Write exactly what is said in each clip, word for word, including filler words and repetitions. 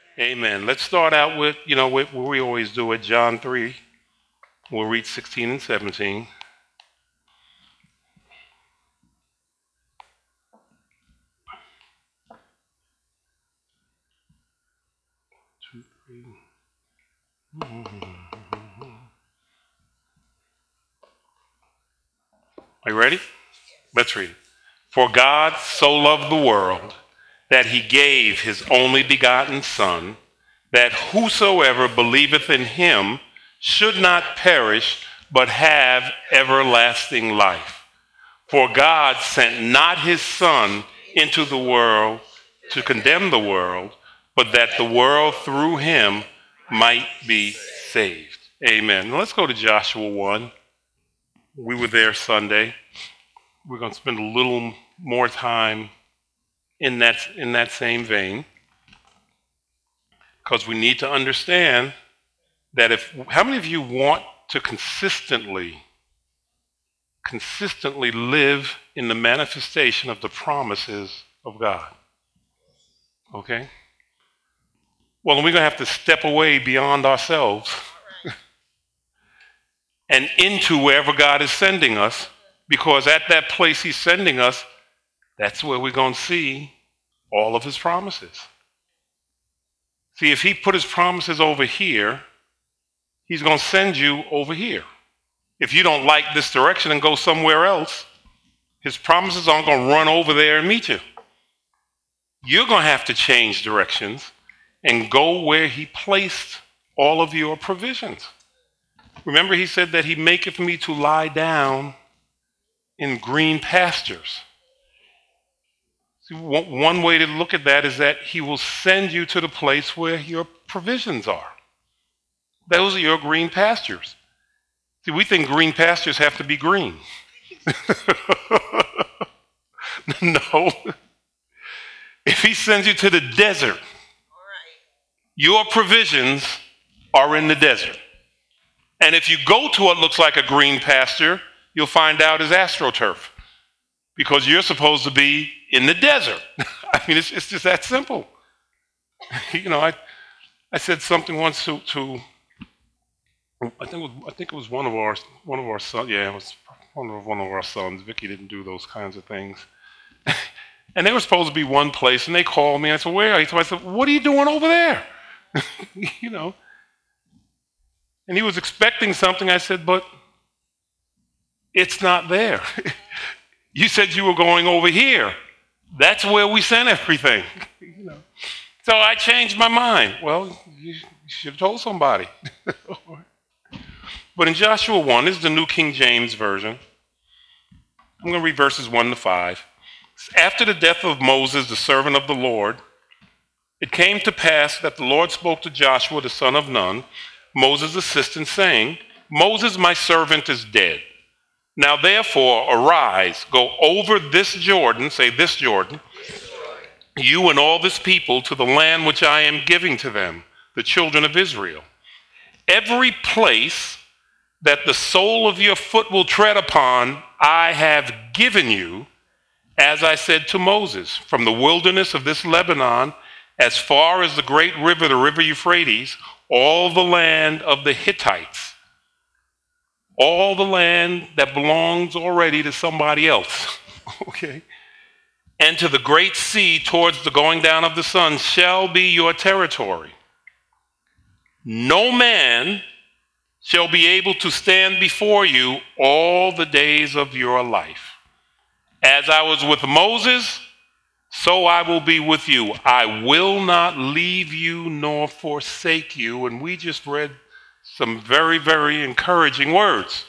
Amen. Let's start out with, you know, what we always do at John three. We'll read sixteen and seventeen. Two, three. Are you ready? Let's read it. For God so loved the world that he gave his only begotten Son, that whosoever believeth in him should not perish, but have everlasting life. For God sent not his Son into the world to condemn the world, but that the world through him might be saved. Amen. Now let's go to Joshua one. We were there Sunday. We're going to spend a little more time in that, in that same vein, because we need to understand that if, how many of you want to consistently, consistently live in the manifestation of the promises of God? Okay? Well, we're going to have to step away beyond ourselves and into wherever God is sending us, because at that place he's sending us, that's where we're going to see all of his promises. See, if he put his promises over here, he's going to send you over here. If you don't like this direction and go somewhere else, his promises aren't going to run over there and meet you. You're going to have to change directions and go where he placed all of your provisions. Remember, he said that he maketh me to lie down in green pastures. See, one way to look at that is that he will send you to the place where your provisions are. Those are your green pastures. See, we think green pastures have to be green. No. If he sends you to the desert, your provisions are in the desert. And if you go to what looks like a green pasture, you'll find out it's AstroTurf, because you're supposed to be in the desert. I mean, it's, it's just that simple. You know, I I said something once to, to I think it was, I think it was one of our one of our sons. Yeah, it was one of one of our sons. Vicky didn't do those kinds of things. And they were supposed to be one place, and they called me. And I said, "Where are you?" So I said, "What are you doing over there?" You know. And he was expecting something. I said, "But it's not there. You said you were going over here. That's where we sent everything." You know. So I changed my mind. Well, you should have told somebody. But in Joshua one, this is the New King James Version. I'm going to read verses one to five. After the death of Moses, the servant of the Lord, it came to pass that the Lord spoke to Joshua, the son of Nun, Moses' assistant, saying, "Moses, my servant, is dead. Now therefore arise, go over this Jordan," say this Jordan, "you and all this people to the land which I am giving to them, the children of Israel. Every place that the sole of your foot will tread upon, I have given you, as I said to Moses, from the wilderness of this Lebanon, as far as the great river, the river Euphrates, all the land of the Hittites," all the land that belongs already to somebody else, okay, "and to the great sea towards the going down of the sun shall be your territory. No man shall be able to stand before you all the days of your life. As I was with Moses, so I will be with you. I will not leave you nor forsake you." And we just read some very, very encouraging words.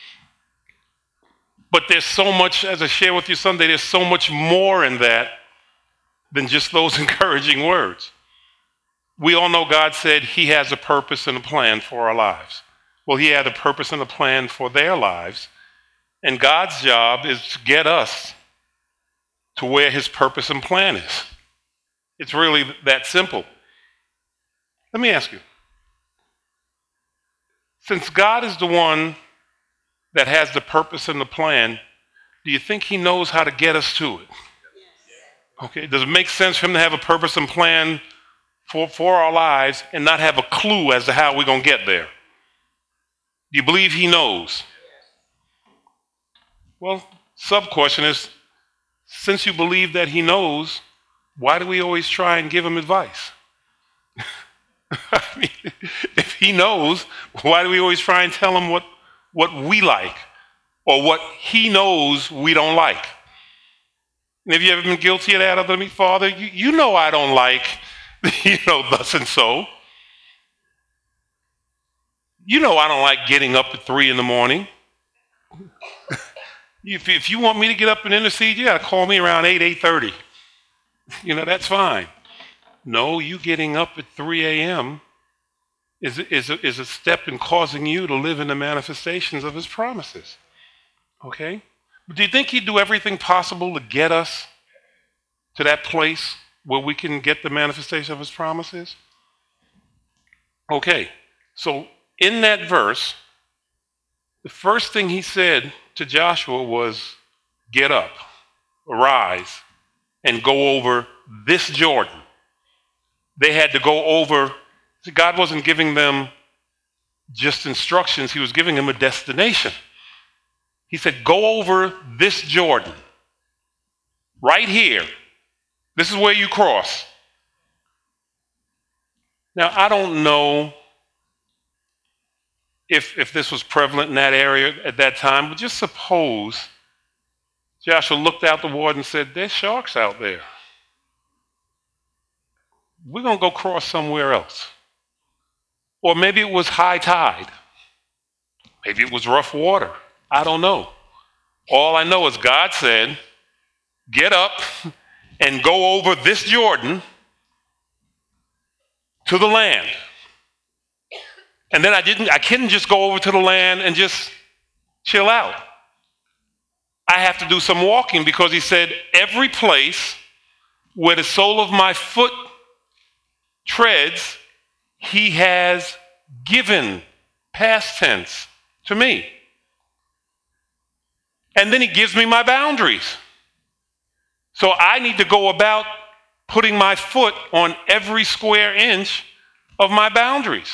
But there's so much, as I share with you Sunday, there's so much more in that than just those encouraging words. We all know God said he has a purpose and a plan for our lives. Well, he had a purpose and a plan for their lives. And God's job is to get us to where his purpose and plan is. It's really that simple. Let me ask you, since God is the one that has the purpose and the plan, do you think he knows how to get us to it? Okay, does it make sense for him to have a purpose and plan for, for our lives and not have a clue as to how we're going to get there? Do you believe he knows? Well, sub-question is, since you believe that he knows, why do we always try and give him advice? I mean, if he knows, why do we always try and tell him what, what we like or what he knows we don't like? And have you ever been guilty of that other than me? Father, you, you know I don't like, you know, thus and so. You know I don't like getting up at three in the morning. If, if you want me to get up and intercede, you got to call me around eight, eight thirty. You know, that's fine. No, you getting up at three a.m. is, is, a, is a step in causing you to live in the manifestations of his promises. Okay? But do you think he'd do everything possible to get us to that place where we can get the manifestation of his promises? Okay, so in that verse, the first thing he said to Joshua was, get up, arise, and go over this Jordan. They had to go over. See, God wasn't giving them just instructions. He was giving them a destination. He said, go over this Jordan. Right here. This is where you cross. Now, I don't know if, if this was prevalent in that area at that time, but just suppose Joshua looked out the water and said, there's sharks out there. We're going to go cross somewhere else. Or maybe it was high tide. Maybe it was rough water. I don't know. All I know is God said, get up and go over this Jordan to the land. And then I didn't, I couldn't just go over to the land and just chill out. I have to do some walking because he said, every place where the sole of my foot treads, he has given, past tense, to me. And then he gives me my boundaries. So I need to go about putting my foot on every square inch of my boundaries.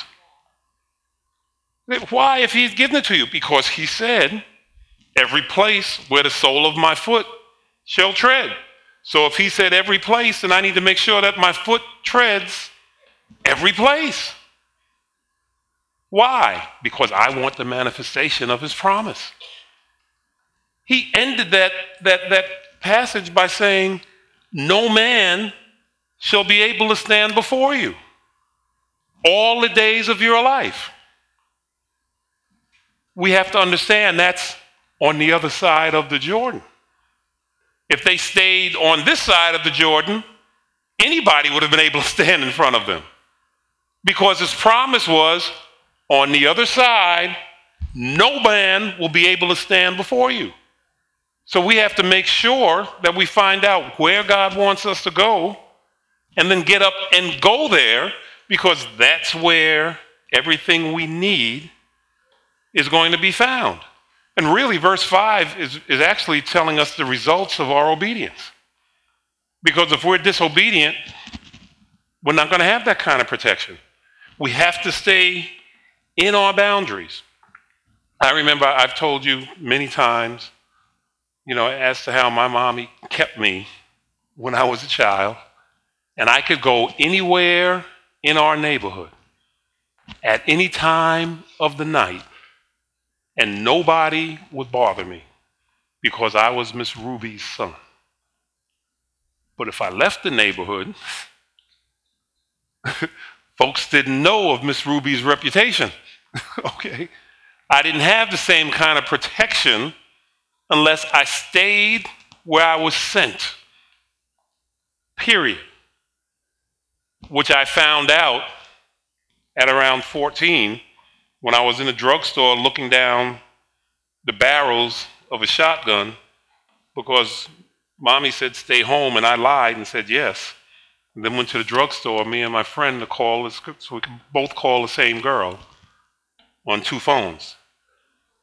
Why, if he's given it to you? Because he said, every place where the sole of my foot shall tread. So if he said every place, then I need to make sure that my foot treads every place. Why? Because I want the manifestation of his promise. He ended that, that, that passage by saying, no man shall be able to stand before you all the days of your life. We have to understand that's on the other side of the Jordan. If they stayed on this side of the Jordan, anybody would have been able to stand in front of them. Because his promise was, on the other side, no man will be able to stand before you. So we have to make sure that we find out where God wants us to go and then get up and go there, because that's where everything we need is going to be found. And really, verse five is, is actually telling us the results of our obedience. Because if we're disobedient, we're not going to have that kind of protection. We have to stay in our boundaries. I remember I've told you many times, you know, as to how my mommy kept me when I was a child, and I could go anywhere in our neighborhood at any time of the night, and nobody would bother me because I was Miss Ruby's son. But if I left the neighborhood, folks didn't know of Miss Ruby's reputation. Okay? I didn't have the same kind of protection unless I stayed where I was sent. Period. Which I found out at around fourteen when I was in a drugstore looking down the barrels of a shotgun because mommy said stay home, and I lied and said yes. And then went to the drugstore, me and my friend, to call, so we could both call the same girl on two phones.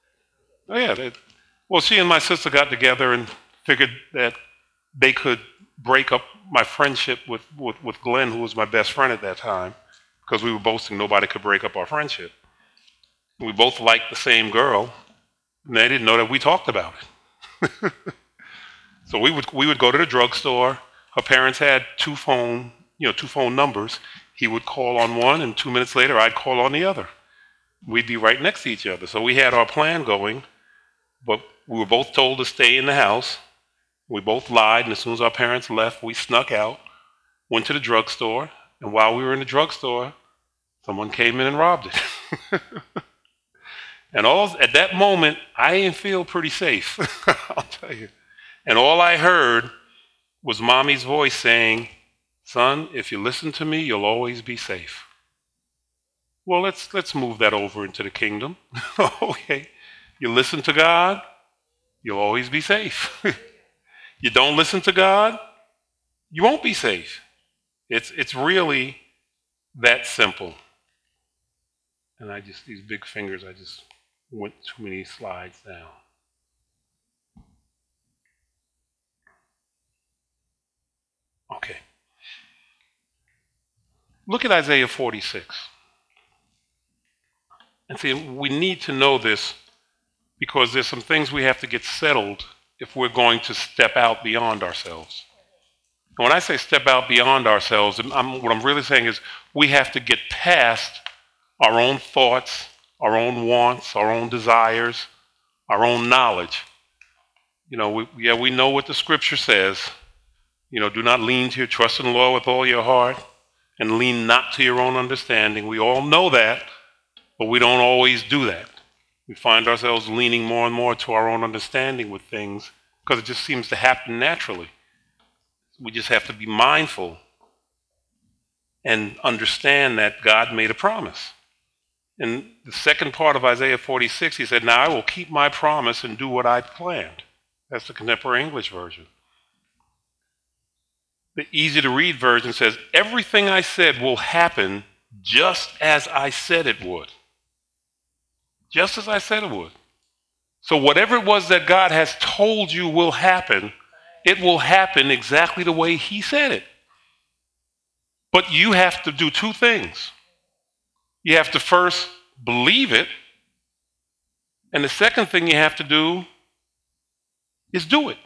Oh yeah, they, well, she and my sister got together and figured that they could break up my friendship with, with, with Glenn, who was my best friend at that time, because we were boasting nobody could break up our friendship. We both liked the same girl, and they didn't know that we talked about it. So we would we would go to the drugstore. Her parents had two phone, you know, two phone numbers. He would call on one, and two minutes later, I'd call on the other. We'd be right next to each other. So we had our plan going, but we were both told to stay in the house. We both lied, and as soon as our parents left, we snuck out, went to the drugstore, and while we were in the drugstore, someone came in and robbed it. And all at that moment, I didn't feel pretty safe, I'll tell you. And all I heard was Mommy's voice saying, "Son, if you listen to me, you'll always be safe." Well, let's let's move that over into the kingdom. Okay. You listen to God, you'll always be safe. You don't listen to God, you won't be safe. It's it's really that simple. And I just, these big fingers, I just went too many slides down. Okay. Look at Isaiah forty-six. And see, we need to know this because there's some things we have to get settled if we're going to step out beyond ourselves. And when I say step out beyond ourselves, I'm, what I'm really saying is we have to get past our own thoughts, our own wants, our own desires, our own knowledge. You know, we, yeah, we know what the scripture says. You know, do not lean to your trust in the Lord with all your heart and lean not to your own understanding. We all know that, but we don't always do that. We find ourselves leaning more and more to our own understanding with things because it just seems to happen naturally. We just have to be mindful and understand that God made a promise. In the second part of Isaiah forty-six, he said, "Now I will keep my promise and do what I planned." That's the Contemporary English Version. The easy-to-read version says, "Everything I said will happen just as I said it would." Just as I said it would. So whatever it was that God has told you will happen, it will happen exactly the way he said it. But you have to do two things. You have to first believe it, and the second thing you have to do is do it.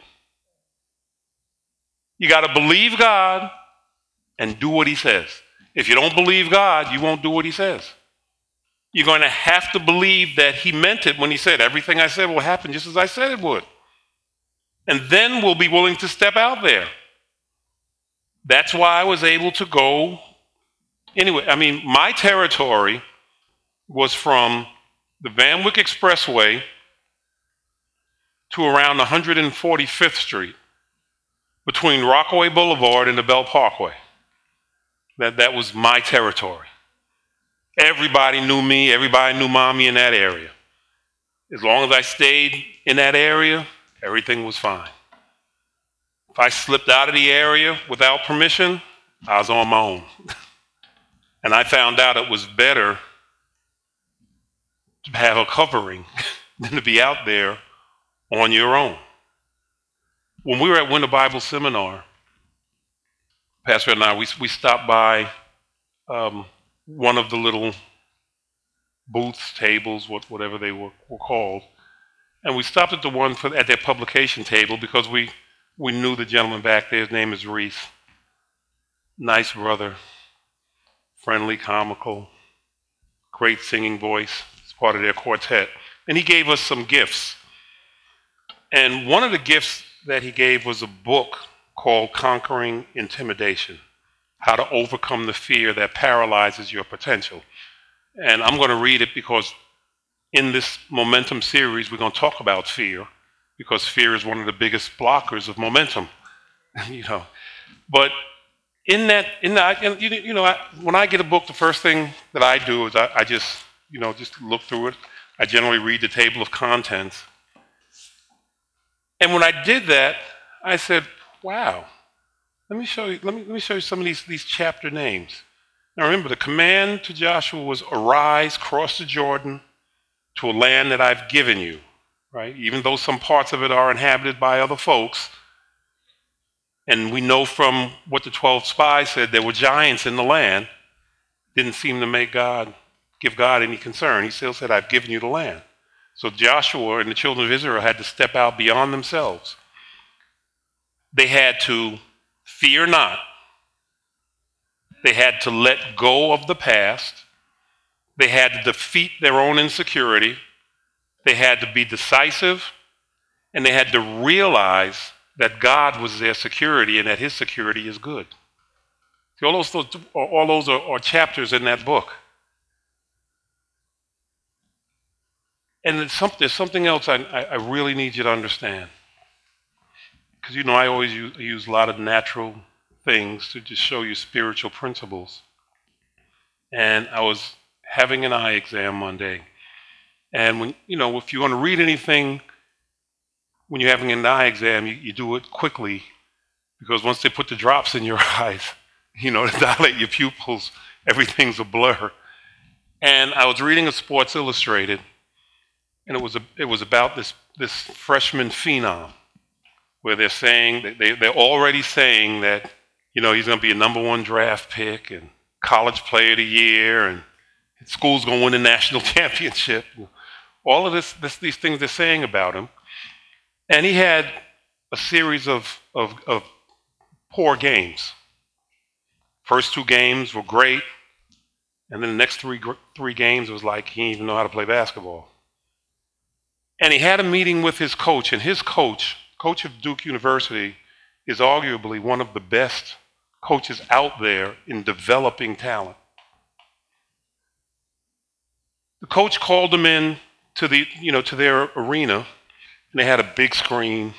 You got to believe God and do what he says. If you don't believe God, you won't do what he says. You're going to have to believe that he meant it when he said, "Everything I said will happen just as I said it would." And then we'll be willing to step out there. That's why I was able to go. Anyway, I mean, my territory was from the Van Wyck Expressway to around one hundred forty-fifth Street, between Rockaway Boulevard and the Bell Parkway. That, that was my territory. Everybody knew me. Everybody knew Mommy in that area. As long as I stayed in that area, everything was fine. If I slipped out of the area without permission, I was on my own. And I found out it was better to have a covering than to be out there on your own. When we were at Winter Bible Seminar, Pastor and I, we, we stopped by um, one of the little booths, tables, what, whatever they were, were called. And we stopped at the one for, at their publication table because we, we knew the gentleman back there. His name is Reese. Nice brother, friendly, comical, great singing voice. He's part of their quartet. And he gave us some gifts. And one of the gifts that he gave was a book called Conquering Intimidation: How to Overcome the Fear That Paralyzes Your Potential. And I'm going to read it because in this Momentum series, we're going to talk about fear, because fear is one of the biggest blockers of momentum. you know. But in that, in that, you, you know, I, when I get a book, the first thing that I do is I, I just, you know, just look through it. I generally read the table of contents. And when I did that, I said, wow, let me show you, let me, let me show you some of these, these chapter names. Now remember, the command to Joshua was, "Arise, cross the Jordan to a land that I've given you," right? Even though some parts of it are inhabited by other folks, And we know from what the twelve spies said, there were giants in the land. Didn't seem to make God, give God any concern. He still said, I've given you the land. So Joshua and the children of Israel had to step out beyond themselves. They had to fear not. They had to let go of the past. They had to defeat their own insecurity. They had to be decisive. And they had to realize that God was their security and that his security is good. See, all those, all those are, are chapters in that book. And it's some, there's something else I, I really need you to understand. Because, you know, I always use, use a lot of natural things to just show you spiritual principles. And I was having an eye exam Monday. And when, you know, if you want to read anything when you're having an eye exam, you, you do it quickly, because once they put the drops in your eyes, you know, to dilate your pupils, everything's a blur. And I was reading a Sports Illustrated, and it was a, it was about this this freshman phenom, where they're saying that they they're already saying that, you know, he's going to be a number one draft pick and college player of the year, and school's going to win the national championship. All of this, this these things they're saying about him. And he had a series of, of, of poor games. First two games were great, and then the next three three games was like he didn't even know how to play basketball. And he had a meeting with his coach, and his coach, coach of Duke University, is arguably one of the best coaches out there in developing talent. The coach called him in to the, you know, to their arena, and they had a big screen,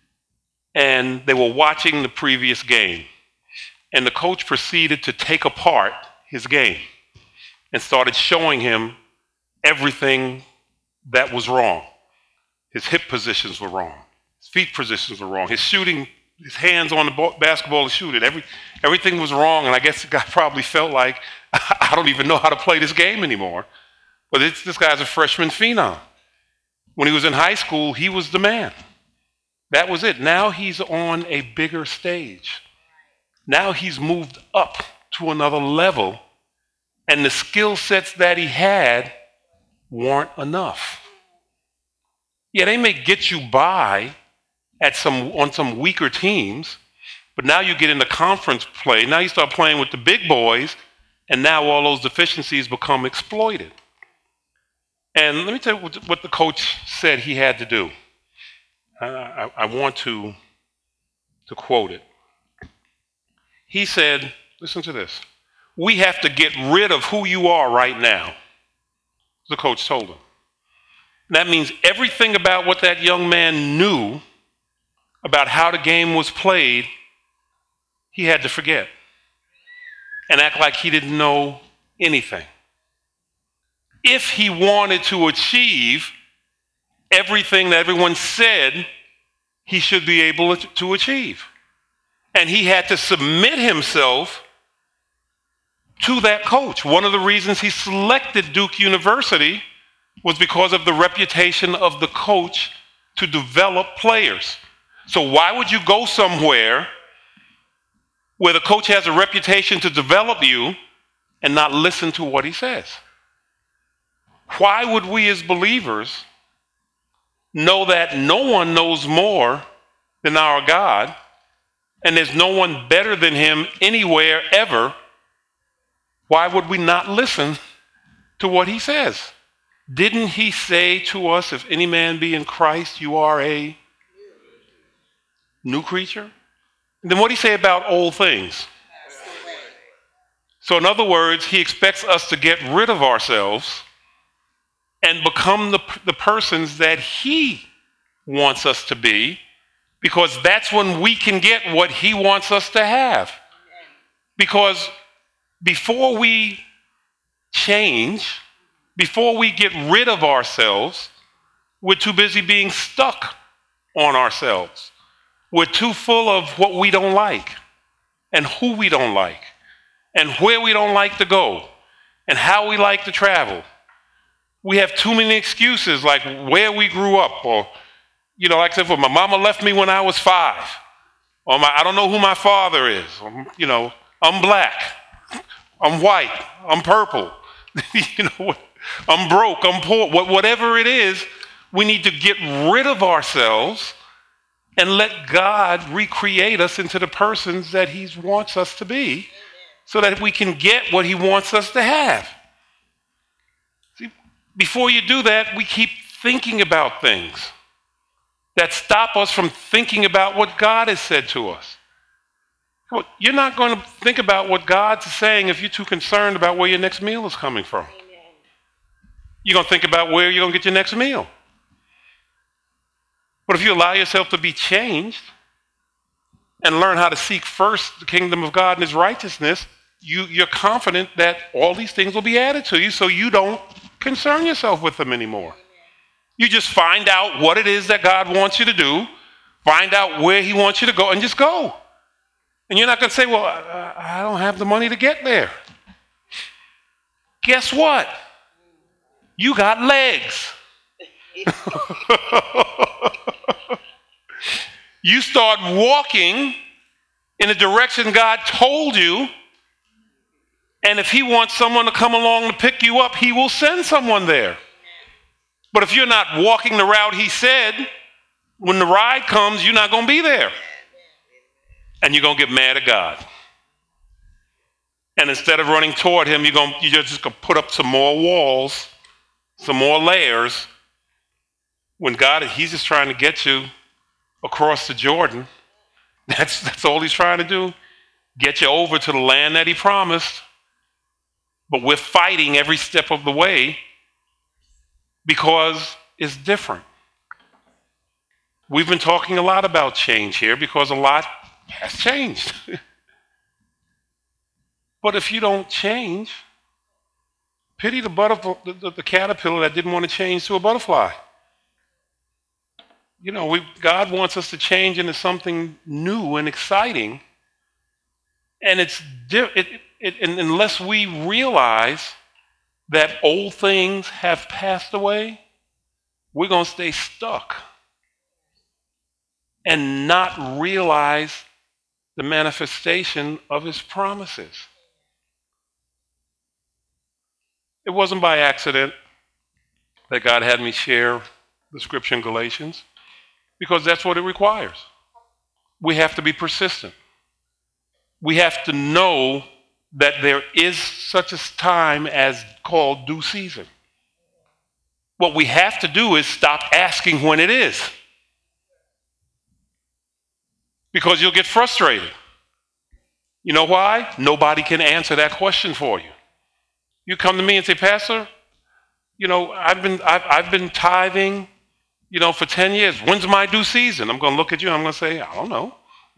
and they were watching the previous game. And the coach proceeded to take apart his game and started showing him everything that was wrong. His hip positions were wrong. His feet positions were wrong. His shooting, his hands on the ball, basketball to shoot it, every, everything was wrong. And I guess the guy probably felt like, I don't even know how to play this game anymore. But it's, this guy's a freshman phenom. When he was in high school, he was the man. That was it. Now he's on a bigger stage. Now he's moved up to another level, and the skill sets that he had weren't enough. Yeah, they may get you by at some on some weaker teams, but now you get into conference play. Now you start playing with the big boys, and now all those deficiencies become exploited. And let me tell you what the coach said he had to do. I, I, I want to, to quote it. He said, listen to this, we have to get rid of who you are right now, the coach told him. That means everything about what that young man knew about how the game was played, he had to forget and act like he didn't know anything. If he wanted to achieve everything that everyone said he should be able to achieve. And he had to submit himself to that coach. One of the reasons he selected Duke University was because of the reputation of the coach to develop players. So why would you go somewhere where the coach has a reputation to develop you and not listen to what he says? Why would we as believers know that no one knows more than our God, and there's no one better than him anywhere ever? Why would we not listen to what he says? Didn't he say to us, if any man be in Christ, you are a new creature? And then what did he say about old things? So in other words, he expects us to get rid of ourselves and become the, the persons that he wants us to be, because that's when we can get what he wants us to have. Because before we change, before we get rid of ourselves, we're too busy being stuck on ourselves. We're too full of what we don't like and who we don't like and where we don't like to go and how we like to travel. We have too many excuses, like where we grew up, or, you know, like I said, well, my mama left me when I was five. Or my, I don't know who my father is. I'm, you know, I'm black. I'm white. I'm purple. you know, I'm broke. I'm poor. Whatever it is, we need to get rid of ourselves and let God recreate us into the persons that he wants us to be so that we can get what he wants us to have. See, before you do that, we keep thinking about things that stop us from thinking about what God has said to us. You're not going to think about what God's saying if you're too concerned about where your next meal is coming from. Amen. You're going to think about where you're going to get your next meal. But if you allow yourself to be changed and learn how to seek first the kingdom of God and his righteousness, you, you're confident that all these things will be added to you, so you don't concern yourself with them anymore. You just find out what it is that God wants you to do, find out where he wants you to go, and just go. And you're not going to say, well, I, I don't have the money to get there. Guess what? You got legs. You start walking in the direction God told you, and if he wants someone to come along to pick you up, he will send someone there. But if you're not walking the route he said, when the ride comes, you're not going to be there. And you're going to get mad at God. And instead of running toward him, you're, going, you're just going to put up some more walls, some more layers, when God, he's just trying to get you across the Jordan. That's, that's all he's trying to do. Get you over to the land that he promised. But we're fighting every step of the way because it's different. We've been talking a lot about change here because a lot has changed. But if you don't change, pity the, butterfly, the, the, the caterpillar that didn't want to change to a butterfly. You know, we, God wants us to change into something new and exciting. And it's it, it, it, and unless we realize that old things have passed away, we're going to stay stuck and not realize the manifestation of his promises. It wasn't by accident that God had me share the scripture in Galatians, because that's what it requires. We have to be persistent. We have to know that there is such a time as called due season. What we have to do is stop asking when it is, because you'll get frustrated. You know why? Nobody can answer that question for you. You come to me and say, Pastor, you know, I've been I've, I've been tithing, you know, for ten years. When's my due season? I'm going to look at you and I'm going to say, I don't know.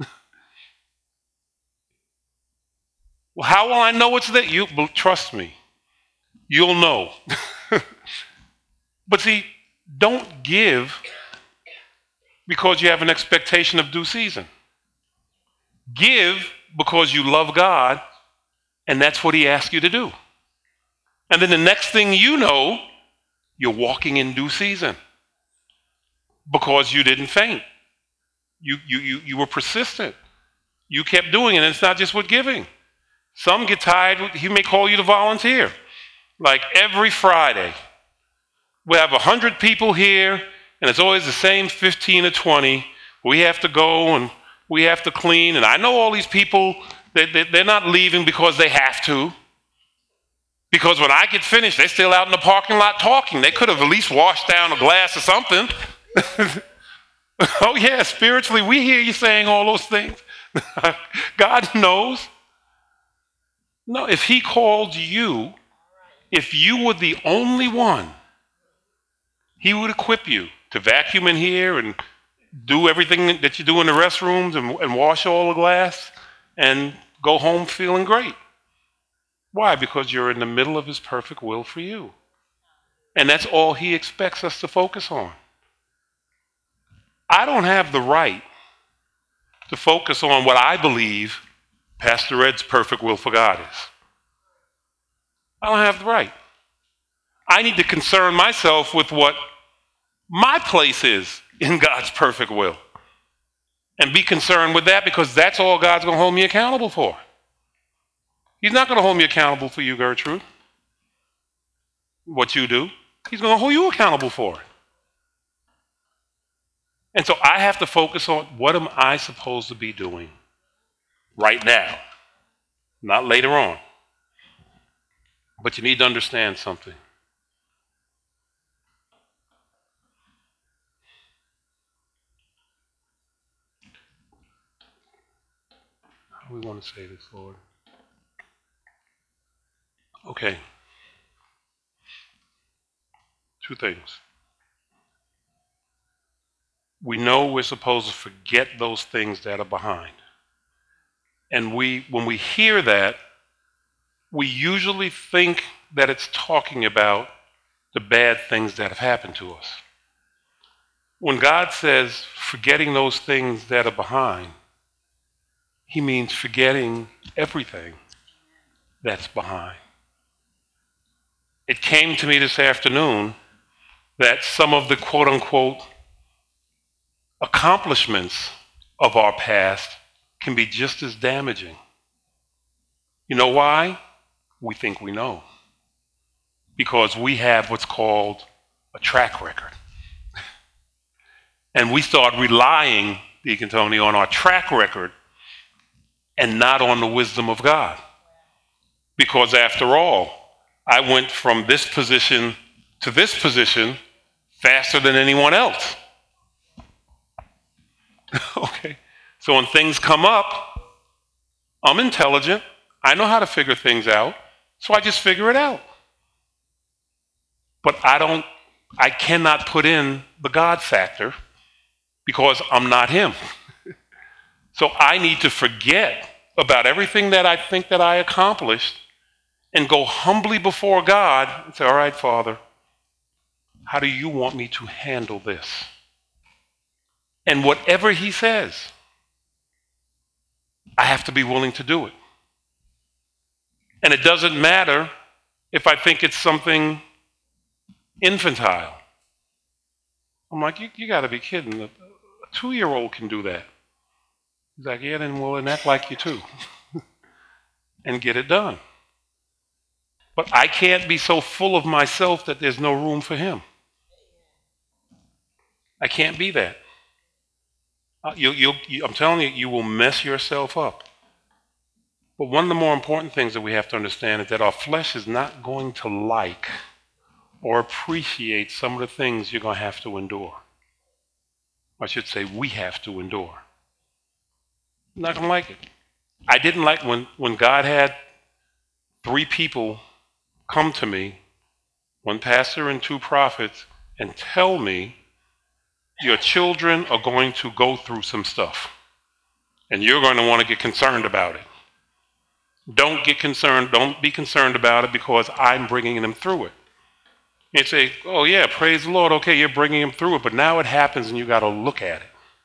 Well, how will I know it's there? You trust me. You'll know. But see, don't give because you have an expectation of due season. Give because you love God, and that's what he asks you to do. And then the next thing you know, you're walking in due season because you didn't faint. You, you, you, you were persistent. You kept doing it, and it's not just with giving. Some get tired. He may call you to volunteer. Like every Friday, we have one hundred people here, and it's always the same fifteen or twenty. We have to go, and we have to clean. And I know all these people, they, they, they're not leaving because they have to. Because when I get finished, they're still out in the parking lot talking. They could have at least washed down a glass or something. Oh, yeah, spiritually, we hear you saying all those things. God knows. No, if he called you, if you were the only one, he would equip you to vacuum in here and do everything that you do in the restrooms and, and wash all the glass and go home feeling great. Why? Because you're in the middle of his perfect will for you. And that's all he expects us to focus on. I don't have the right to focus on what I believe Pastor Ed's perfect will for God is. I don't have the right. I need to concern myself with what my place is in God's perfect will. and be concerned with that, because that's all God's going to hold me accountable for. He's not going to hold me accountable for you, Gertrude, what you do. He's going to hold you accountable for it. And so I have to focus on, what am I supposed to be doing right now, not later on. But you need to understand something. How do we want to say this, Lord? Okay. Two things. We know we're supposed to forget those things that are behind. And we, when we hear that, we usually think that it's talking about the bad things that have happened to us. When God says forgetting those things that are behind, he means forgetting everything that's behind. It came to me this afternoon that some of the quote-unquote accomplishments of our past can be just as damaging. You know why? We think we know. Because we have what's called a track record. And we start relying, Deacon Tony, on our track record and not on the wisdom of God. Because after all, I went from this position to this position faster than anyone else. Okay. So when things come up, I'm intelligent. I know how to figure things out. So I just figure it out. But I don't, I cannot put in the God factor because I'm not him. So I need to forget about everything that I think that I accomplished and go humbly before God and say, all right, Father, how do you want me to handle this? And whatever he says, I have to be willing to do it. And it doesn't matter if I think it's something infantile. I'm like, you, you got to be kidding. A, a two-year-old can do that. He's like, yeah, then we'll enact like you too. And get it done. But I can't be so full of myself that there's no room for him. I can't be that. Uh, you, you, you, I'm telling you, you will mess yourself up. But one of the more important things that we have to understand is that our flesh is not going to like or appreciate some of the things you're going to have to endure. I should say we have to endure. I'm not going to like it. I didn't like when, when God had three people come to me, one pastor and two prophets, and tell me, your children are going to go through some stuff, and you're going to want to get concerned about it. Don't get concerned. Don't be concerned about it because I'm bringing them through it. You say, oh yeah, praise the Lord. Okay, you're bringing them through it, but now it happens and you got to look at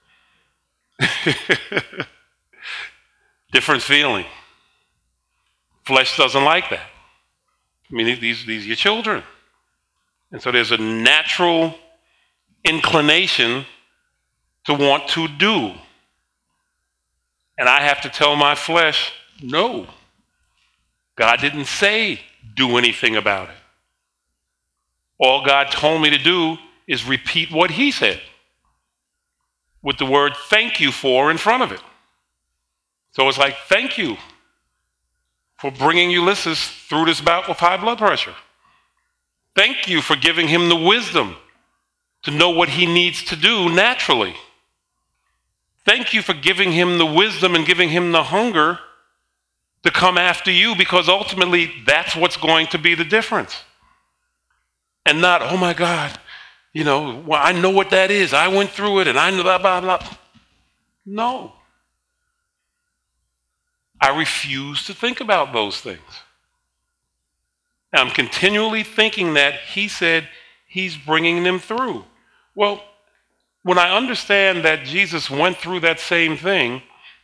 it. Different feeling. Flesh doesn't like that. I mean, these, these are your children. And so there's a natural inclination to want to do. And I have to tell my flesh, no. God didn't say do anything about it. All God told me to do is repeat what he said with the word thank you for in front of it. So it's like, thank you for bringing Ulysses through this bout with high blood pressure. Thank you for giving him the wisdom to know what he needs to do naturally. Thank you for giving him the wisdom and giving him the hunger to come after you, because ultimately that's what's going to be the difference. And not, oh my God, you know, well, I know what that is. I went through it and I know blah, blah, blah. No. I refuse to think about those things. I'm continually thinking that he said he's bringing them through. Well, when I understand that Jesus went through that same thing,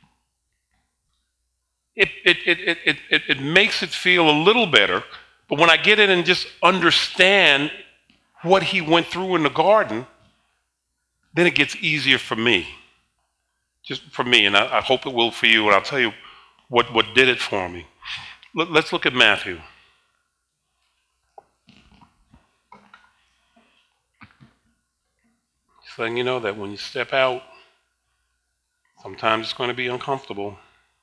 it, it, it, it, it, it, it makes it feel a little better. But when I get in and just understand what he went through in the garden, then it gets easier for me. just for me, and I, I hope it will for you, and I'll tell you what, what did it for me. Let, let's look at Matthew. Just letting you know that when you step out, sometimes it's going to be uncomfortable.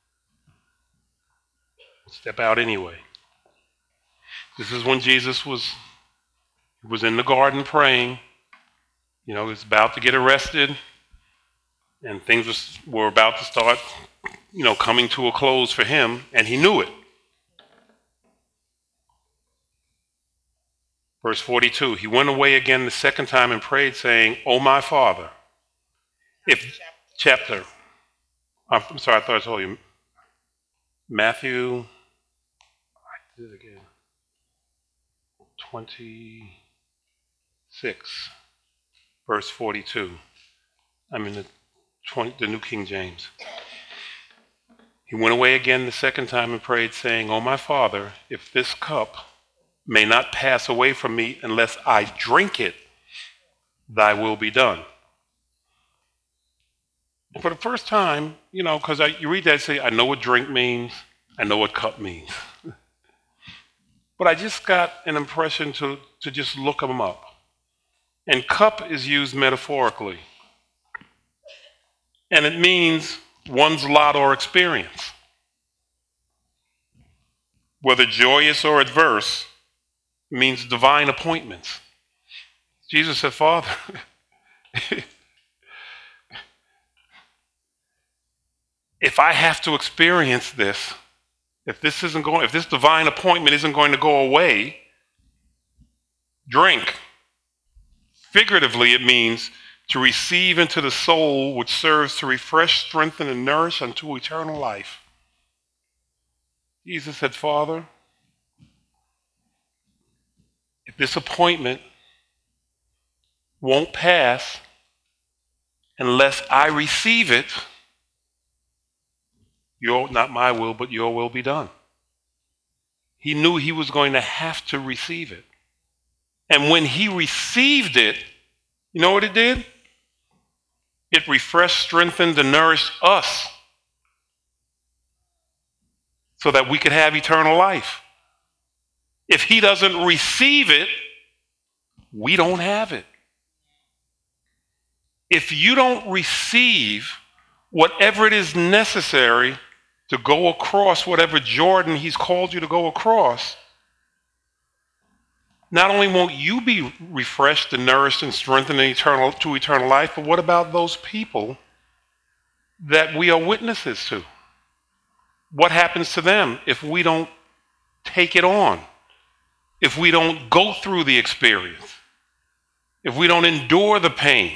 Step out anyway. This is when Jesus was, was in the garden praying. You know, he was about to get arrested, and things was, were about to start, you know, coming to a close for him, and he knew it. Verse forty-two, he went away again the second time and prayed, saying, "O my Father," if chapter, I'm sorry, I thought I told you. Matthew, I did it again, twenty-six, verse forty-two. I'm in the, twenty, the New King James. He went away again the second time and prayed, saying, "O my Father, if this cup may not pass away from me unless I drink it, thy will be done." For the first time, you know, because you read that and say, I know what drink means, I know what cup means. But I just got an impression to, to just look them up. And cup is used metaphorically. And it means one's lot or experience. Whether joyous or adverse, means divine appointments. Jesus said, Father, if I have to experience this, if this isn't going, if this divine appointment isn't going to go away, drink. Figuratively, it means to receive into the soul, which serves to refresh, strengthen, and nourish unto eternal life. Jesus said, Father, if this appointment won't pass unless I receive it, your, not my will, but your will be done. He knew he was going to have to receive it. And when he received it, you know what it did? It refreshed, strengthened, and nourished us so that we could have eternal life. If he doesn't receive it, we don't have it. If you don't receive whatever it is necessary to go across whatever Jordan he's called you to go across, not only won't you be refreshed and nourished and strengthened in eternal, to eternal life, but what about those people that we are witnesses to? What happens to them if we don't take it on? If we don't go through the experience? If we don't endure the pain?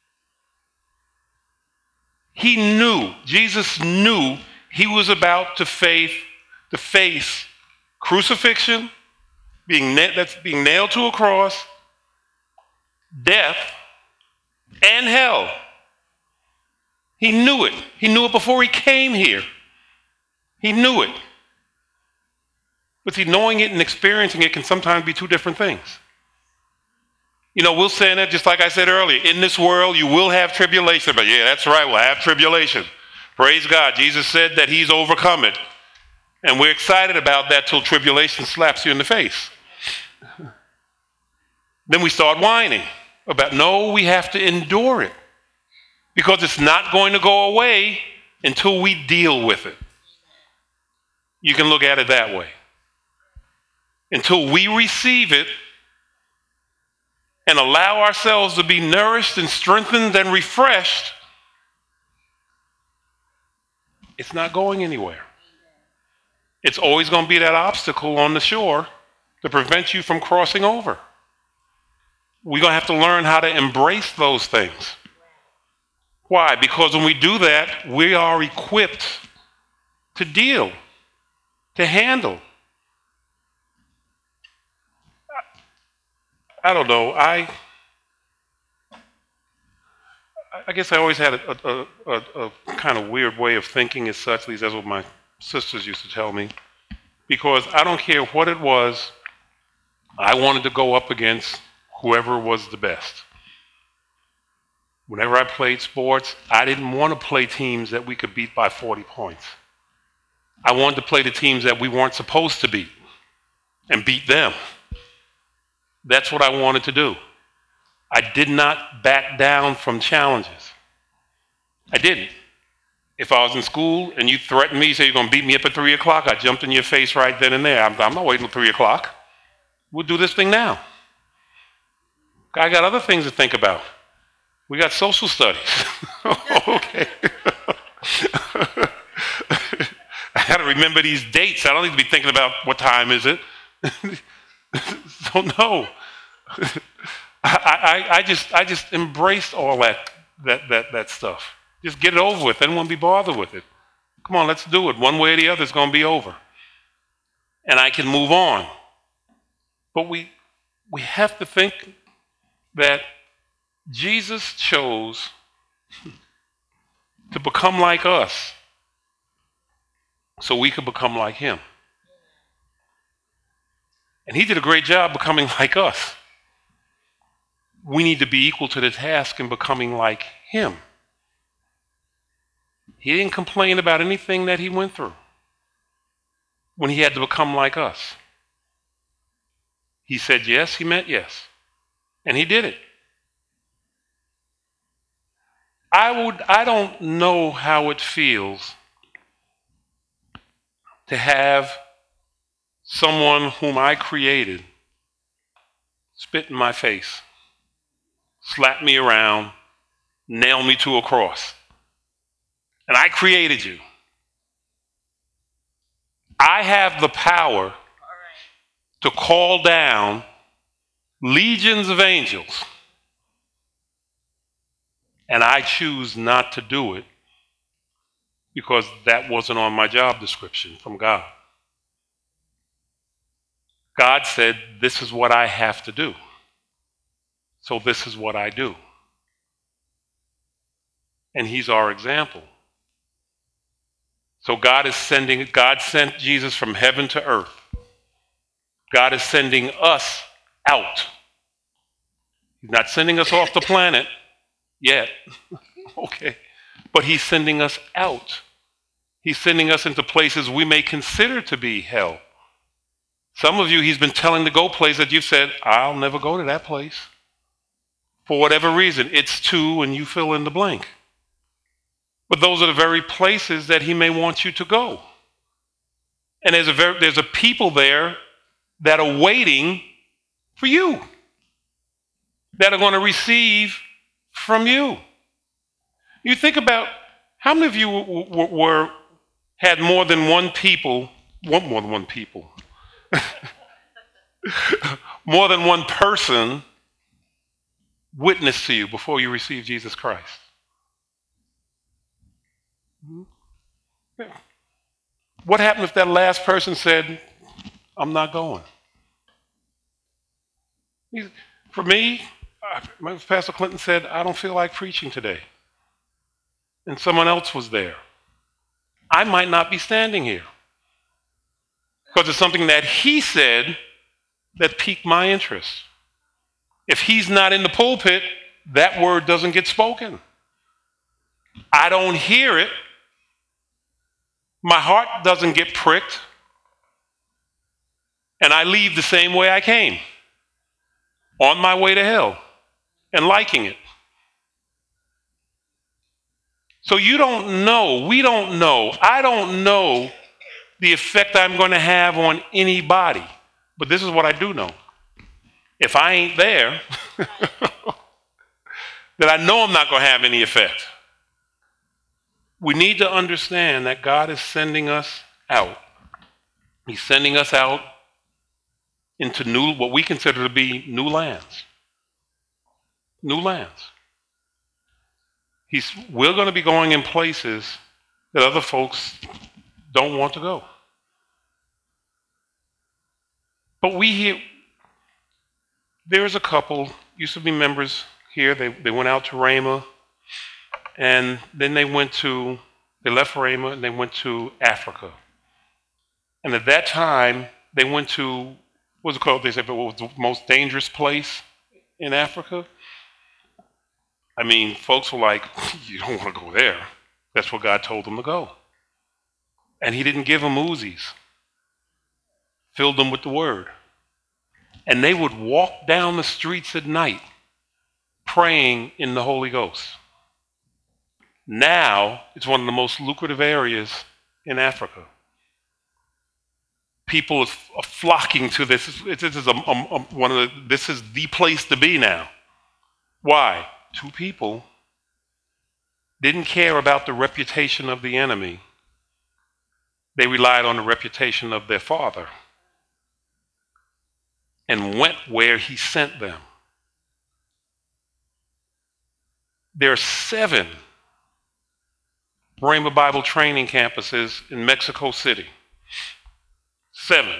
He knew, Jesus knew he was about to face, to face crucifixion, being na- that's being nailed to a cross, death, and hell. He knew it. He knew it before he came here. He knew it. But see, knowing it and experiencing it can sometimes be two different things. You know, we'll say that just like I said earlier, in this world you will have tribulation. But yeah, that's right, we'll have tribulation. Praise God. Jesus said that he's overcome it. And we're excited about that till tribulation slaps you in the face. Then we start whining about, no, we have to endure it. Because it's not going to go away until we deal with it. You can look at it that way. Until we receive it and allow ourselves to be nourished and strengthened and refreshed, it's not going anywhere. It's always going to be that obstacle on the shore to prevent you from crossing over. We're going to have to learn how to embrace those things. Why? Because when we do that, we are equipped to deal, to handle. I don't know. I I guess I always had a, a, a, a kind of weird way of thinking as such. At least that's what my sisters used to tell me. Because I don't care what it was, I wanted to go up against whoever was the best. Whenever I played sports, I didn't want to play teams that we could beat by forty points. I wanted to play the teams that we weren't supposed to beat and beat them. That's what I wanted to do. I did not back down from challenges. I didn't. If I was in school and you threatened me, say you're going to beat me up at three o'clock, I jumped in your face right then and there. I'm, I'm not waiting till three o'clock. We'll do this thing now. I got other things to think about. We got social studies. Okay. I got to remember these dates. I don't need to be thinking about what time is it. So no. I, I, I just I just embraced all that, that that that stuff. Just get it over with. I didn't want to be bothered with it. Come on, let's do it. One way or the other, it's going to be over. And I can move on. But we we have to think that Jesus chose to become like us so we could become like him. And he did a great job becoming like us. We need to be equal to the task in becoming like him. He didn't complain about anything that he went through when he had to become like us. He said yes, he meant yes. And he did it. I would I don't know how it feels to have someone whom I created spit in my face, slap me around, nail me to a cross. And I created you. I have the power to call down legions of angels. And I choose not to do it because that wasn't on my job description from God. God said, this is what I have to do. So this is what I do. And he's our example. So God is sending, God sent Jesus from heaven to earth. God is sending us out. He's not sending us off the planet yet. Okay. But he's sending us out. He's sending us into places we may consider to be hell. Some of you, he's been telling to go places that you've said, I'll never go to that place. For whatever reason, it's too, and you fill in the blank. But those are the very places that he may want you to go. And there's a, very, there's a people there that are waiting for you, that are going to receive from you. You think about how many of you w- w- were had more than one people, one more than one people, more than one person witness to you before you received Jesus Christ? What happened if that last person said, I'm not going? For me, Pastor Clinton said, I don't feel like preaching today. And someone else was there. I might not be standing here because it's something that he said that piqued my interest. If he's not in the pulpit, that word doesn't get spoken. I don't hear it. My heart doesn't get pricked. And I leave the same way I came, on my way to hell and liking it. So you don't know, we don't know, I don't know the effect I'm going to have on anybody. But this is what I do know. If I ain't there, then I know I'm not going to have any effect. We need to understand that God is sending us out. He's sending us out into new, what we consider to be new lands. New lands. He's, we're going to be going in places that other folks don't want to go. But we hear, there's a couple, used to be members here, they, they went out to Rhema, and then they went to, they left Rhema and they went to Africa. And at that time, they went to, what's it called? They said, what was the most dangerous place in Africa? I mean, folks were like, you don't want to go there. That's where God told them to go. And he didn't give them Uzis. Filled them with the word. And they would walk down the streets at night praying in the Holy Ghost. Now, it's one of the most lucrative areas in Africa. People are flocking to this. This is, a, a, a, one of the, this is the place to be now. Why? Two people didn't care about the reputation of the enemy. They relied on the reputation of their father and went where he sent them. There are seven Rhema Bible training campuses in Mexico City. Seven.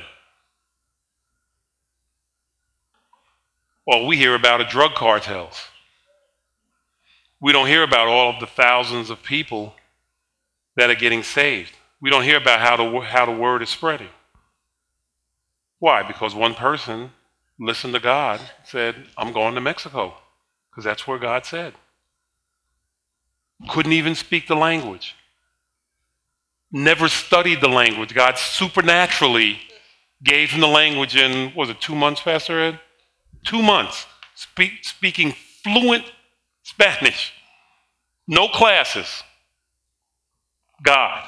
All we hear about are drug cartels. We don't hear about all of the thousands of people that are getting saved. We don't hear about how the, how the word is spreading. Why? Because one person listened to God, said, I'm going to Mexico, because that's where God said. Couldn't even speak the language. Never studied the language. God supernaturally gave him the language in, what was it, two months, Pastor Ed? Two months, speak, speaking fluent Spanish. No classes. God.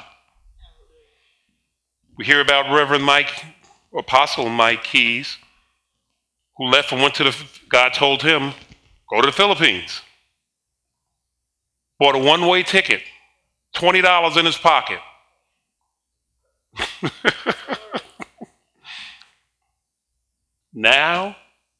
We hear about Reverend Mike, Apostle Mike Keys, who left and went to the, God told him, go to the Philippines. Bought a one-way ticket, twenty dollars in his pocket. Now,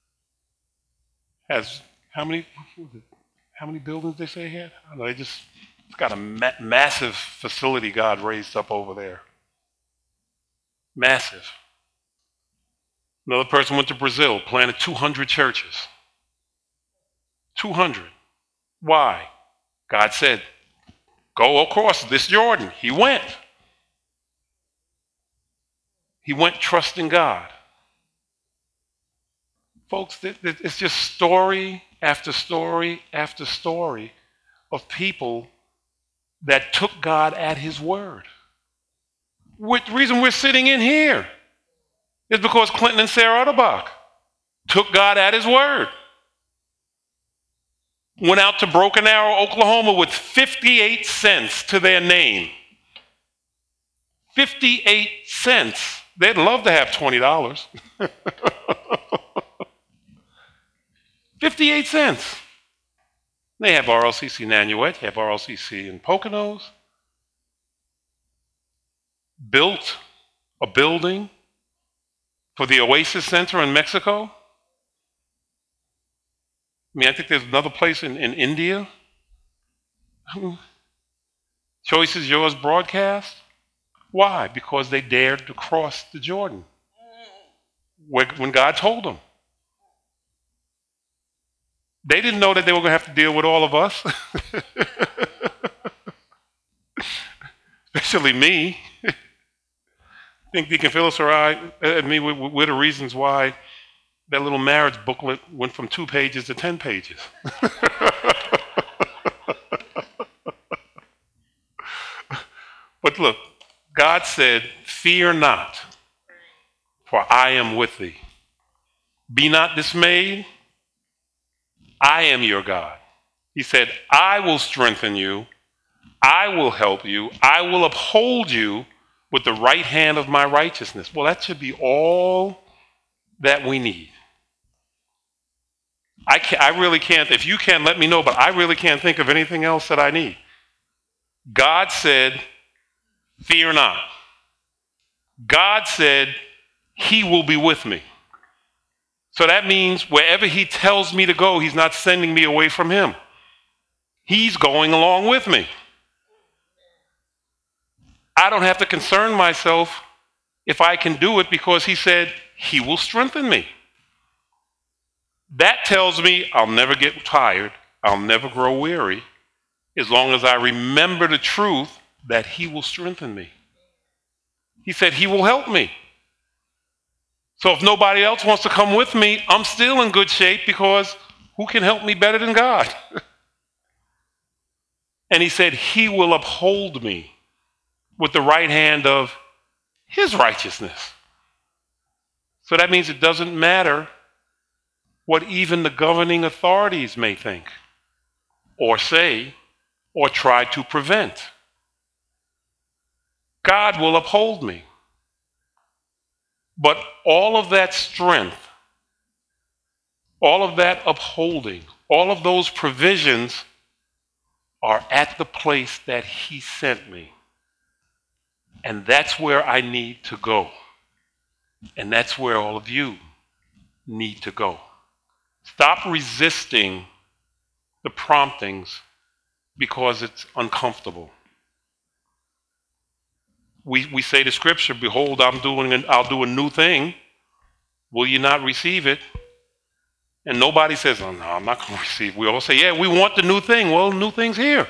has how many how many buildings they say he had? I don't know, they just, it's got a ma- massive facility God raised up over there. Massive. Another person went to Brazil, planted two hundred churches. two hundred. Why? God said, go across this Jordan. He went. He went trusting God. Folks, it's just story after story after story of people that took God at his word. The reason we're sitting in here is because Clinton and Sarah Utterbach took God at his word. Went out to Broken Arrow, Oklahoma with fifty-eight cents to their name. fifty-eight cents. They'd love to have twenty dollars. fifty-eight cents. They have R L C C Nanuet, they have R L C C in Poconos. Built a building for the Oasis Center in Mexico. I mean, I think there's another place in, in India. Choice is Yours broadcast. Why? Because they dared to cross the Jordan when God told them. They didn't know that they were going to have to deal with all of us. Especially me. I think Deacon Phyllis or I, and me, we're the reasons why that little marriage booklet went from two pages to ten pages. But look, God said, fear not, for I am with thee. Be not dismayed, I am your God. He said, I will strengthen you, I will help you, I will uphold you with the right hand of my righteousness. Well, that should be all that we need. I, can, I really can't, if you can, let me know, but I really can't think of anything else that I need. God said, fear not. God said, he will be with me. So that means wherever he tells me to go, he's not sending me away from him. He's going along with me. I don't have to concern myself if I can do it because he said he will strengthen me. That tells me I'll never get tired, I'll never grow weary, as long as I remember the truth that he will strengthen me. He said he will help me. So if nobody else wants to come with me, I'm still in good shape because who can help me better than God? And he said, he will uphold me with the right hand of his righteousness. So that means it doesn't matter what even the governing authorities may think or say or try to prevent. God will uphold me. But all of that strength, all of that upholding, all of those provisions are at the place that he sent me. And that's where I need to go. And that's where all of you need to go. Stop resisting the promptings because it's uncomfortable. We, we say to Scripture, behold, I'm doing an, I'll do a new thing. Will you not receive it? And nobody says, oh, no, I'm not going to receive it. We all say, yeah, we want the new thing. Well, the new thing's here.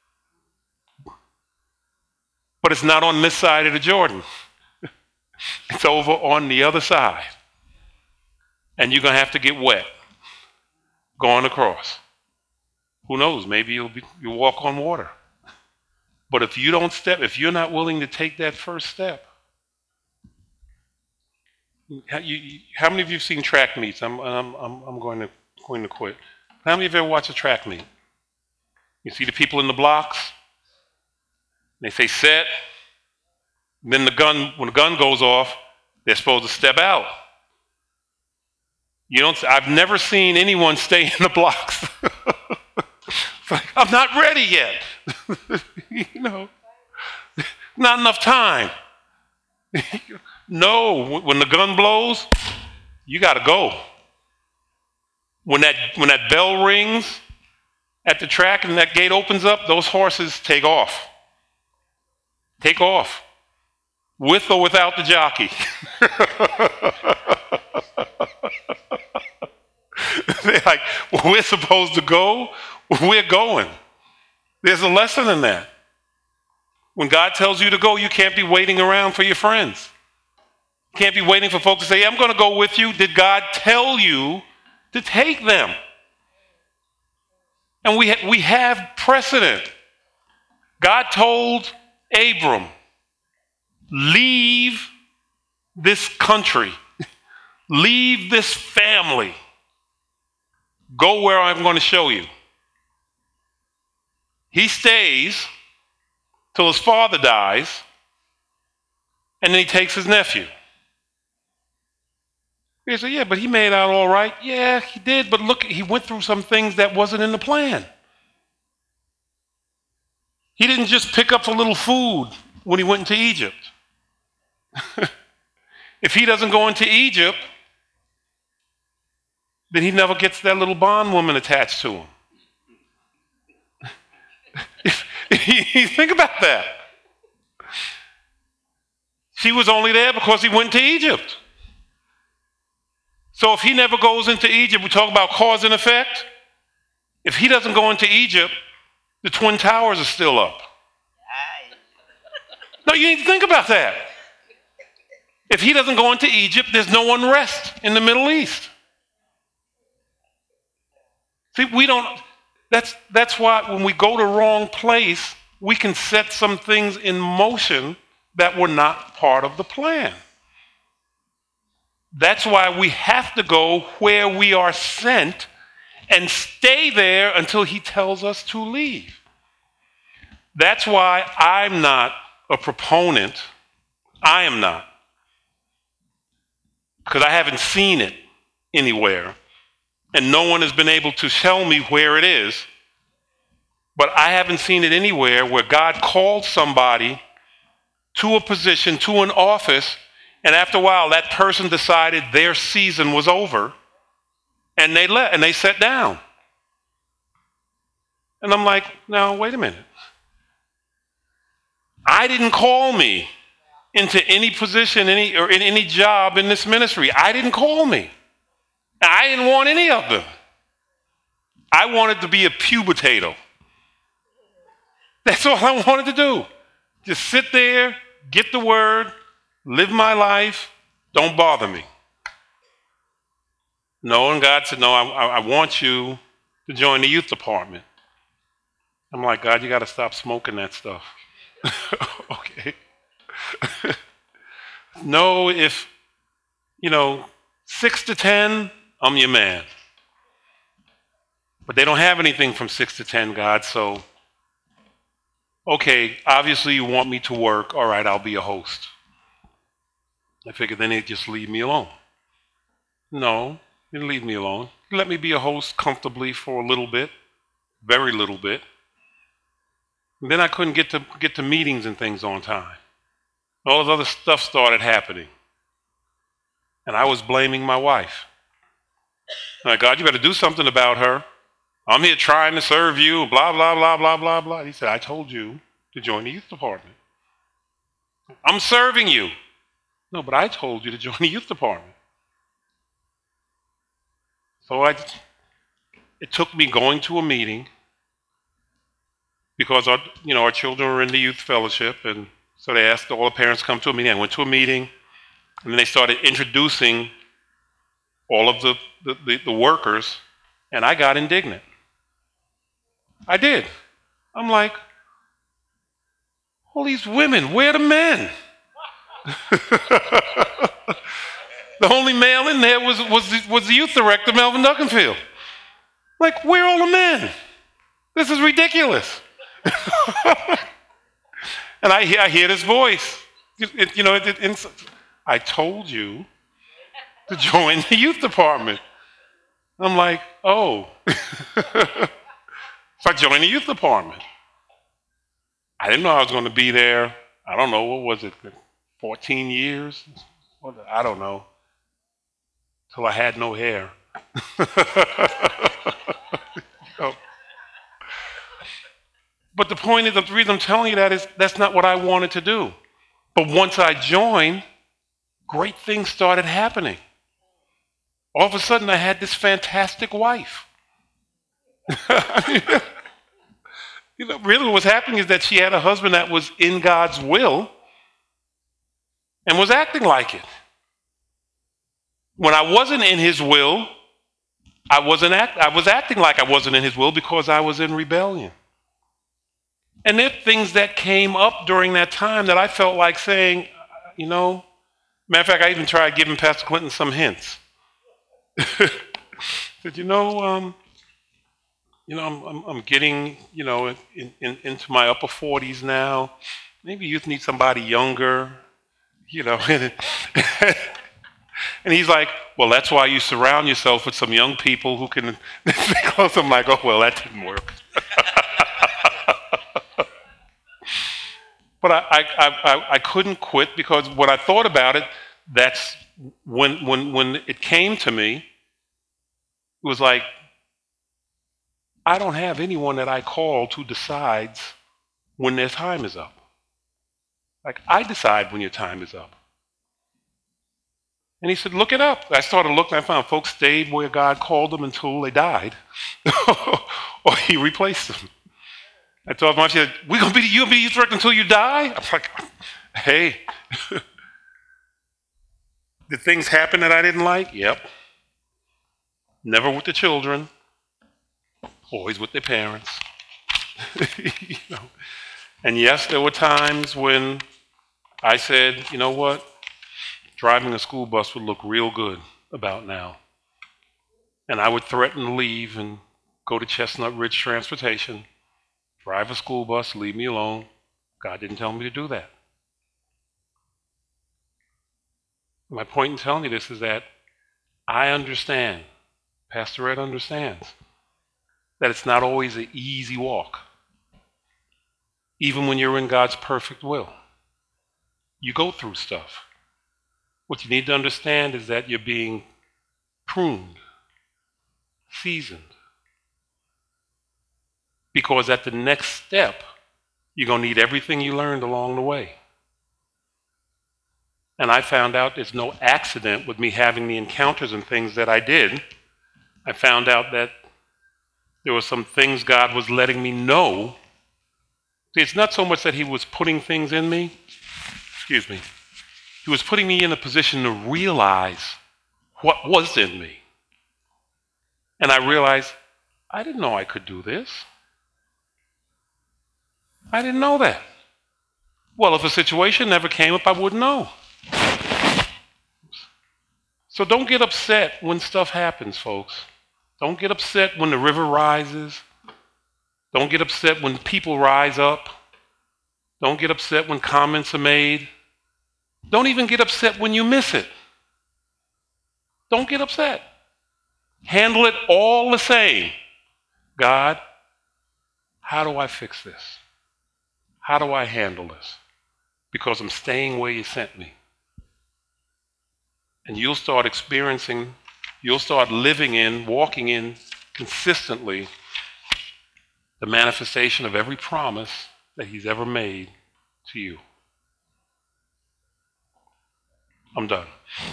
But it's not on this side of the Jordan. It's over on the other side. And you're going to have to get wet going across. Who knows? Maybe you'll, be, you'll walk on water. But if you don't step, if you're not willing to take that first step, how, you, how many of you have seen track meets? I'm, I'm, I'm, I'm going, to, going to quit. How many of you ever watched a track meet? You see the people in the blocks? They say set. Then the gun, when the gun goes off, they're supposed to step out. You don't. I've never seen anyone stay in the blocks. Like, I'm not ready yet. You know, not enough time. No, when the gun blows, you got to go. When that when that bell rings at the track and that gate opens up, those horses take off. Take off, with or without the jockey. They're like, well, we're supposed to go. We're going. There's a lesson in that. When God tells you to go, you can't be waiting around for your friends. You can't be waiting for folks to say, I'm going to go with you. Did God tell you to take them? And we, ha- we have precedent. God told Abram, leave this country. Leave this family. Go where I'm going to show you. He stays till his father dies, and then he takes his nephew. He said, yeah, but he made out all right. Yeah, he did, but look, he went through some things that wasn't in the plan. He didn't just pick up a little food when he went into Egypt. If he doesn't go into Egypt, then he never gets that little bondwoman attached to him. Think about that. She was only there because he went to Egypt. So if he never goes into Egypt, we talk about cause and effect. If he doesn't go into Egypt, the Twin Towers are still up. No, you need to think about that. If he doesn't go into Egypt, there's no unrest in the Middle East. See, we don't, that's, that's why when we go to the wrong place, we can set some things in motion that were not part of the plan. That's why we have to go where we are sent and stay there until he tells us to leave. That's why I'm not a proponent. I am not. Because I haven't seen it anywhere. And no one has been able to tell me where it is. But I haven't seen it anywhere where God called somebody to a position, to an office, and after a while that person decided their season was over, and they left, and they sat down. And I'm like, now, wait a minute. I didn't call me into any position any or in any job in this ministry. I didn't call me. I didn't want any of them. I wanted to be a pew potato. That's all I wanted to do. Just sit there, get the word, live my life, don't bother me. No, and God said, no, I, I want you to join the youth department. I'm like, God, you got to stop smoking that stuff. Okay. No, if, you know, six to ten, I'm your man. But they don't have anything from six to ten, God, so, okay, obviously you want me to work. All right, I'll be a host. I figured then they'd just leave me alone. No, you didn't leave me alone. You let me be a host comfortably for a little bit, very little bit. And then I couldn't get to get to meetings and things on time. All this other stuff started happening. And I was blaming my wife. I'm like, God, you better do something about her. I'm here trying to serve you, blah, blah, blah, blah, blah, blah. He said, I told you to join the youth department. I'm serving you. No, but I told you to join the youth department. So I, it took me going to a meeting because our, you know, our children were in the youth fellowship, and so they asked all the parents to come to a meeting. I went to a meeting, and then they started introducing all of the, the, the, the workers, and I got indignant. I did. I'm like, all these women, where are the men? The only male in there was, was, the, was the youth director, Melvin Duckenfield. Like, where are all the men? This is ridiculous. And I, I hear this voice. It, it, you know, it, it, I told you to join the youth department. I'm like, oh. So I joined the youth department. I didn't know I was going to be there. I don't know, what was it, fourteen years? I don't know. Till I had no hair. Oh. But the point is, the reason I'm telling you that is that's not what I wanted to do. But once I joined, great things started happening. All of a sudden, I had this fantastic wife. You know, really what was happening is that she had a husband that was in God's will and was acting like it. When I wasn't in his will, I wasn't act I was acting like I wasn't in his will because I was in rebellion. And there are things that came up during that time that I felt like saying, you know, matter of fact, I even tried giving Pastor Clinton some hints. Said, you know, um, you know, I'm, I'm, I'm getting, you know, in, in, into my upper forties now. Maybe youth need somebody younger, you know. And he's like, well, that's why you surround yourself with some young people who can be close. I'm like, oh, well, that didn't work. But I, I, I, I couldn't quit because when I thought about it, that's when, when, when it came to me, it was like, I don't have anyone that I call to decide when their time is up. Like, I decide when your time is up. And he said, look it up. I started looking, I found folks stayed where God called them until they died, or he replaced them. I told him, I said, we're going to be the youth youth director until you die? I was like, hey. Did things happen that I didn't like? Yep. Never with the children. Always with their parents. You know? And yes, there were times when I said, you know what? Driving a school bus would look real good about now. And I would threaten to leave and go to Chestnut Ridge Transportation, drive a school bus, leave me alone. God didn't tell me to do that. My point in telling you this is that I understand, Pastor Ed understands, that it's not always an easy walk. Even when you're in God's perfect will, you go through stuff. What you need to understand is that you're being pruned, seasoned. Because at the next step, you're going to need everything you learned along the way. And I found out there's no accident with me having the encounters and things that I did. I found out that there were some things God was letting me know. See, it's not so much that he was putting things in me. Excuse me. He was putting me in a position to realize what was in me. And I realized, I didn't know I could do this. I didn't know that. Well, if a situation never came up, I wouldn't know. So don't get upset when stuff happens, folks. Don't get upset when the river rises. Don't get upset when people rise up. Don't get upset when comments are made. Don't even get upset when you miss it. Don't get upset. Handle it all the same. God, how do I fix this? How do I handle this? Because I'm staying where you sent me. And you'll start experiencing, you'll start living in, walking in consistently the manifestation of every promise that he's ever made to you. I'm done.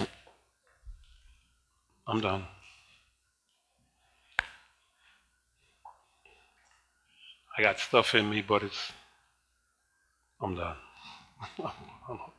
I'm done. I got stuff in me, but it's, I'm done.